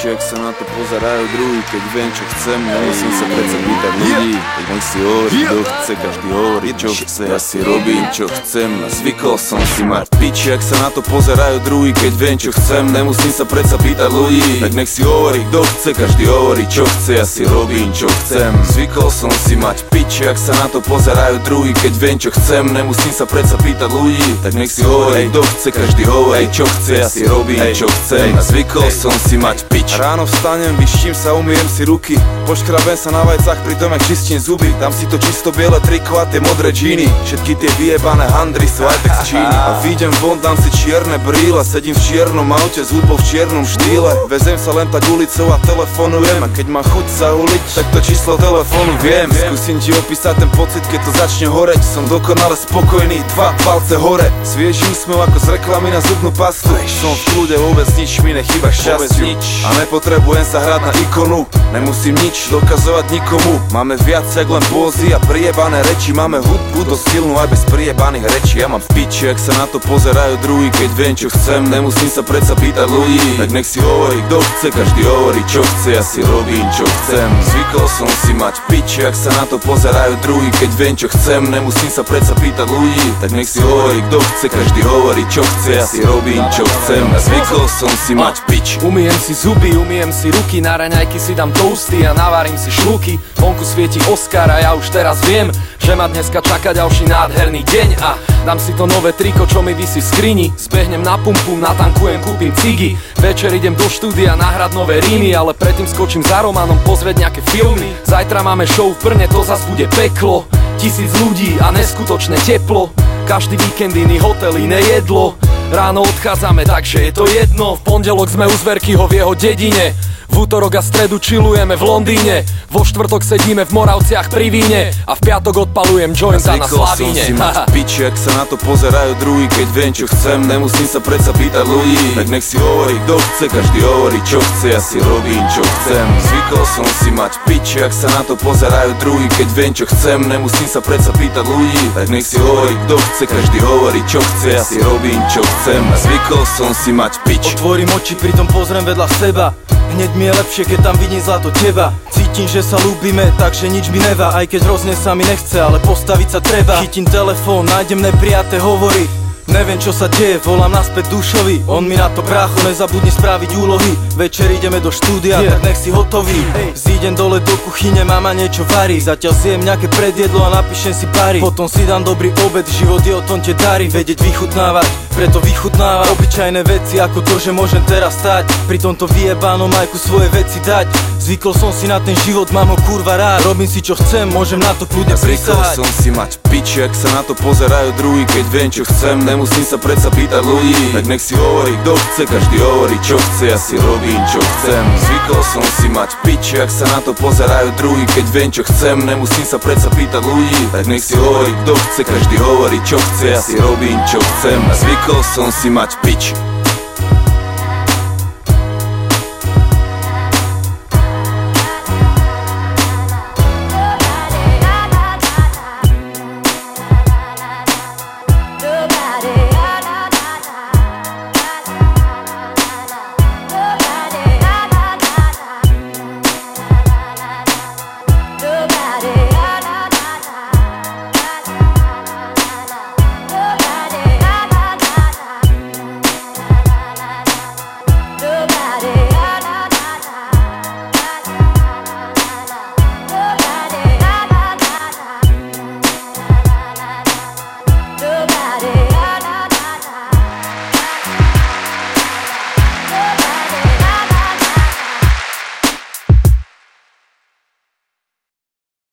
piči, ak sa na to pozerajú druhý. Keď viem, čo chcem, nemusím sa predsa pýtať ľudí. Keď nech si hovorí, kto chce, každý hovorí, čo chce. Ja si robím, čo chcem, a zvykol som si mať piči, ak sa na to pozerajú druhý. Keď viem, čo chcem, nemusím sa predsa pýtať ľudí. Tak nech si hovorí, kto chce, každý hovorí, čo chce. Ja si robím, čo chcem, zvykol som si mať piči, ak sa na to pozerajú druhý. Keď viem, čo chcem, nemusím sa predsa pýtať ľudí. Tak nech si hovorí, kto chce, každý hovorí, čo chce. Ja si robím, čo chcem, a zvykol som si mať pič. Ráno vstanem, vyštím sa, umyjem si ruky, poškrabem sa na vajcach, pritom jak čistím zuby. Dám si to čisto biele triko a tie modré džíny, všetky tie vyjebané handry sú aj tak z Číny. A vyjdem von, dám si čierne brýle, sedím v čiernom aute s hudbou v čiernom štýle. Vezem sa len tak ulicou a telefonujem, a keď mám chuť sa uliť, tak to číslo telefónu viem. Skúsim ti opísať ten pocit, keď to začne horeť. Som dokonale spokojný, dva palce hore, svieži úsmev ako z reklamy na zubnú pastu. Som v kľude, vôbec nič mi nechýba šťastiu, a nepotrebujem sa hrať na ikonu. Nemusím nič dokazovať nikomu. Máme viac jak len pózy a priebané reči. Máme hudbu dosť silnú aj bez priebaných rečí. Ja mám v piči, ak sa na to pozerajú druhý. Keď viem, čo chcem, nemusím sa predsa pýtať ľudí. Tak nech si hovorí, kto chce, každý hovorí, čo chce. Ja si robím, čo chcem, zvykol som si mať piči, ak sa na to pozerajú druhý. Keď viem, čo chcem, nemusím sa predsa pýtať ľudí. Tak nech si hovorí, kto chce, každý hovorí, čo chce. Ja si robím, čo chcem, a zvykol som si mať pič. Umyjem si zuby, umyjem si ruky, na raňajky si dám toasty a navarím si šľuky. Vonku svieti Oscar a ja už teraz viem, že ma dneska čaká ďalší nádherný deň. A dám si to nové triko, čo mi visí v skrini, spehnem na pumpu, natankujem, kúpim cigy. Večer idem do štúdia nahrať nové rímy, ale predtým skočím za Romanom pozrieť nejaké filmy. Zajtra máme show v Brne, to zas bude peklo. 1000 ľudí a neskutočné teplo, každý víkend iný hotel, iné jedlo. Ráno odchádzame, takže je to jedno. V pondelok sme u Zverkyho v jeho dedine, v útorok a stredu chillujeme v Londýne, vo štvrtok sedíme v Moravciach pri víne a v piatok odpalujem jointa na Slavíne. Zvykol som si mať piči, ak sa na to pozerajú druhý. Keď viem, čo chcem, nemusím sa predsa pýtať ľudí. Tak nech si hovorí, kto chce, každý hovorí, čo chce. Ja si robím, čo chcem, zvykol som si mať piči, ak sa na to pozerajú druhý. Keď viem, čo chcem, nemusím sa predsa pýtať ľudí. Tak nech si hovorí, kto chce, každý hovorí, čo chce. Ja si robím, čo chcem, a zvykol som si mať pič. Otvorím oči, pritom pozriem vedľa seba. Hneď mi je lepšie, keď tam vidím zlato teba. Cítim, že sa ľúbime, takže nič mi nevá. Aj keď hrozne sa mi nechce, ale postaviť sa treba. Chytím telefón, nájdem neprijaté hovory. Neviem, čo sa deje, volám naspäť Dušovi. On mi na to brácho, nezabudni spraviť úlohy. Večer ideme do štúdia, tak nech si hotový. Zídem dole do kuchyne, mama niečo varí. Zatiaľ zjem nejaké predjedlo a napíšem si pary. Potom si dám dobrý obed, život je o tom te darí. Vedieť vychutnávať, preto vychutnávam obyčajné veci, ako to, že môžem teraz stať. Pri tomto vyjebánom majku svoje veci dať. Zvykol som si na ten život, mám ho kurva rád. Robím si čo chcem, môžem na to kľudne prisahať. Zvykol som si mať piči, ak sa na to pozerajú druhý. Keď viem, čo chcem, nemusím sa predsa pýtať ľudí. Tak nech si hovorí, kto chce, každý hovorí, čo chce. Ja si robím, čo chcem, zvykol som si mať piči, ak sa na to pozerajú druhý. Keď viem, čo chcem, nemusím sa predsa pýtať ľudí. Tak nech si hovorí, kto chce, každý hovorí, čo chce. Ja si robím, čo chcem, a zvykol som si mať pič.